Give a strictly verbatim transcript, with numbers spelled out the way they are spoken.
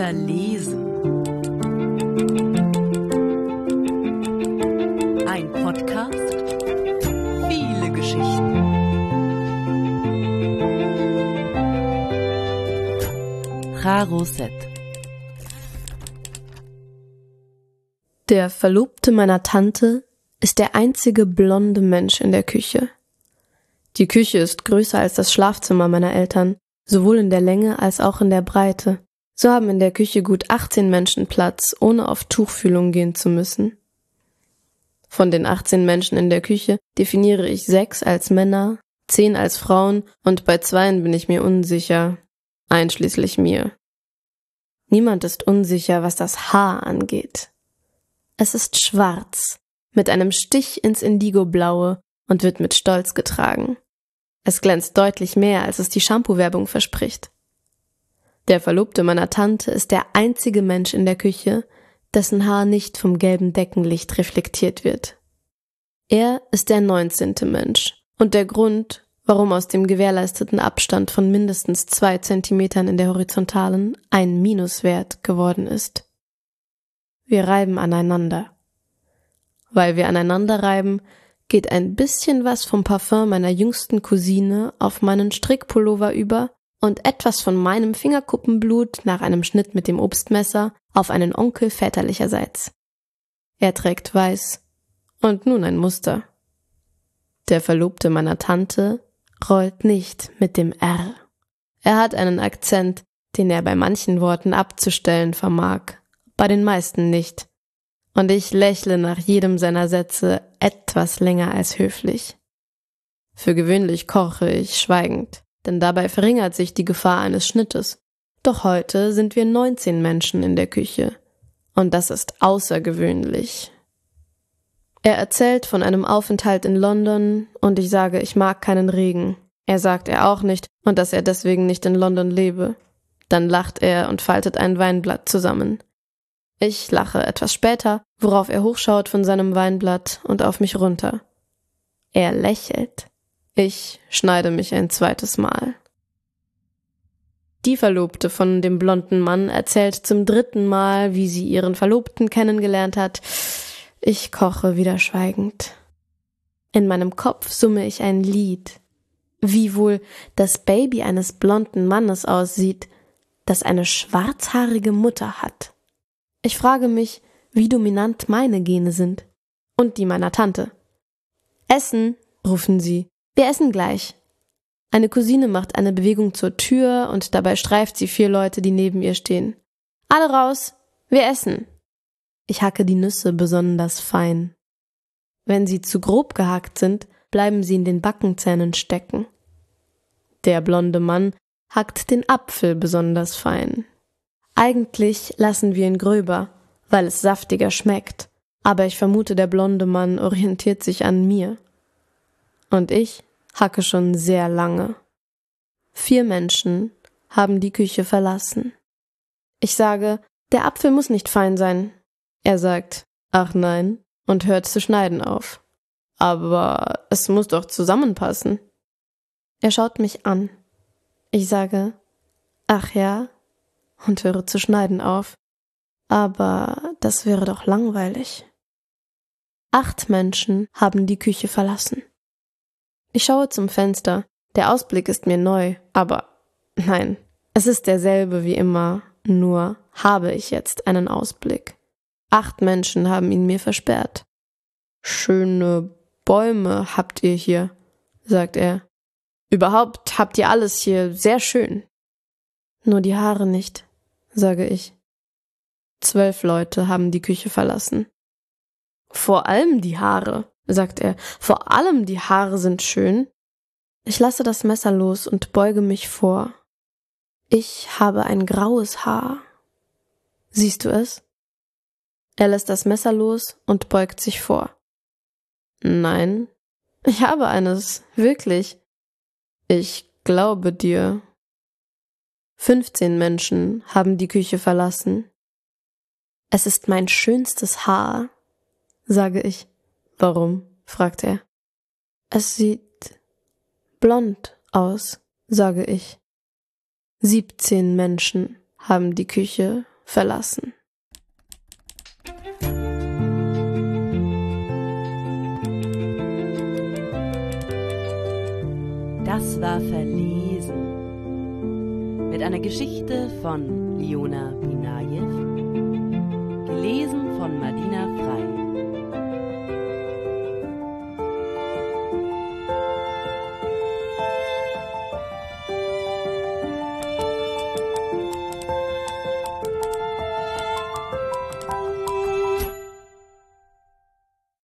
Oder lesen. Ein Podcast, viele Geschichten. Raroset. Der Verlobte meiner Tante ist der einzige blonde Mensch in der Küche. Die Küche ist größer als das Schlafzimmer meiner Eltern, sowohl in der Länge als auch in der Breite. So haben in der Küche gut achtzehn Menschen Platz, ohne auf Tuchfühlung gehen zu müssen. Von den achtzehn Menschen in der Küche definiere ich sechs als Männer, zehn als Frauen und bei zweien bin ich mir unsicher, einschließlich mir. Niemand ist unsicher, was das Haar angeht. Es ist schwarz, mit einem Stich ins Indigoblaue und wird mit Stolz getragen. Es glänzt deutlich mehr, als es die Shampoo-Werbung verspricht. Der Verlobte meiner Tante ist der einzige Mensch in der Küche, dessen Haar nicht vom gelben Deckenlicht reflektiert wird. Er ist der neunzehnte Mensch und der Grund, warum aus dem gewährleisteten Abstand von mindestens zwei Zentimetern in der Horizontalen ein Minuswert geworden ist. Wir reiben aneinander. Weil wir aneinander reiben, geht ein bisschen was vom Parfum meiner jüngsten Cousine auf meinen Strickpullover über und etwas von meinem Fingerkuppenblut nach einem Schnitt mit dem Obstmesser auf einen Onkel väterlicherseits. Er trägt weiß und nun ein Muster. Der Verlobte meiner Tante rollt nicht mit dem R. Er hat einen Akzent, den er bei manchen Worten abzustellen vermag, bei den meisten nicht. Und ich lächle nach jedem seiner Sätze etwas länger als höflich. Für gewöhnlich koche ich schweigend, denn dabei verringert sich die Gefahr eines Schnittes. Doch heute sind wir neunzehn Menschen in der Küche. Und das ist außergewöhnlich. Er erzählt von einem Aufenthalt in London und ich sage, ich mag keinen Regen. Er sagt er auch nicht und dass er deswegen nicht in London lebe. Dann lacht er und faltet ein Weinblatt zusammen. Ich lache etwas später, worauf er hochschaut von seinem Weinblatt und auf mich runter. Er lächelt. Ich schneide mich ein zweites Mal. Die Verlobte von dem blonden Mann erzählt zum dritten Mal, wie sie ihren Verlobten kennengelernt hat. Ich koche wieder schweigend. In meinem Kopf summe ich ein Lied. Wie wohl das Baby eines blonden Mannes aussieht, das eine schwarzhaarige Mutter hat. Ich frage mich, wie dominant meine Gene sind. Und die meiner Tante. Essen, rufen sie. Wir essen gleich. Eine Cousine macht eine Bewegung zur Tür und dabei streift sie vier Leute, die neben ihr stehen. Alle raus, wir essen. Ich hacke die Nüsse besonders fein. Wenn sie zu grob gehackt sind, bleiben sie in den Backenzähnen stecken. Der blonde Mann hackt den Apfel besonders fein. Eigentlich lassen wir ihn gröber, weil es saftiger schmeckt, aber ich vermute, der blonde Mann orientiert sich an mir. Und ich hacke schon sehr lange. Vier Menschen haben die Küche verlassen. Ich sage, der Apfel muss nicht fein sein. Er sagt, ach nein, und hört zu schneiden auf. Aber es muss doch zusammenpassen. Er schaut mich an. Ich sage, ach ja, und höre zu schneiden auf. Aber das wäre doch langweilig. Acht Menschen haben die Küche verlassen. Ich schaue zum Fenster. Der Ausblick ist mir neu, aber nein, es ist derselbe wie immer, nur habe ich jetzt einen Ausblick. Acht Menschen haben ihn mir versperrt. Schöne Bäume habt ihr hier, sagt er. Überhaupt habt ihr alles hier sehr schön. Nur die Haare nicht, sage ich. Zwölf Leute haben die Küche verlassen. Vor allem die Haare, sagt er. Vor allem die Haare sind schön. Ich lasse das Messer los und beuge mich vor. Ich habe ein graues Haar. Siehst du es? Er lässt das Messer los und beugt sich vor. Nein, ich habe eines, wirklich. Ich glaube dir. Fünfzehn Menschen haben die Küche verlassen. Es ist mein schönstes Haar, sage ich. Warum? Fragt er. Es sieht blond aus, sage ich. Siebzehn Menschen haben die Küche verlassen. Das war Verlesen. Mit einer Geschichte von Liona Pinajew, gelesen von Marlina Frei.